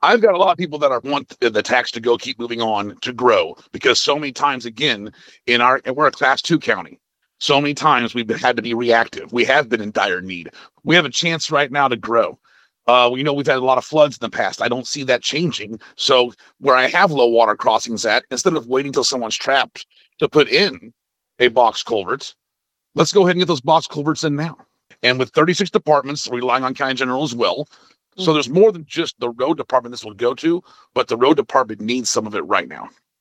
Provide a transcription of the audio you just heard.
I've got a lot of people that want the tax to go, keep moving on to grow, because so many times, again, we're a class 2 county. So many times we've had to be reactive. We have been in dire need. We have a chance right now to grow. We know we've had a lot of floods in the past. I don't see that changing. So where I have low water crossings at, instead of waiting till someone's trapped to put in a box culvert, let's go ahead and get those box culverts in now. And with 36 departments relying on county general as well, so there's more than just the road department this will go to, but the road department needs some of it right now.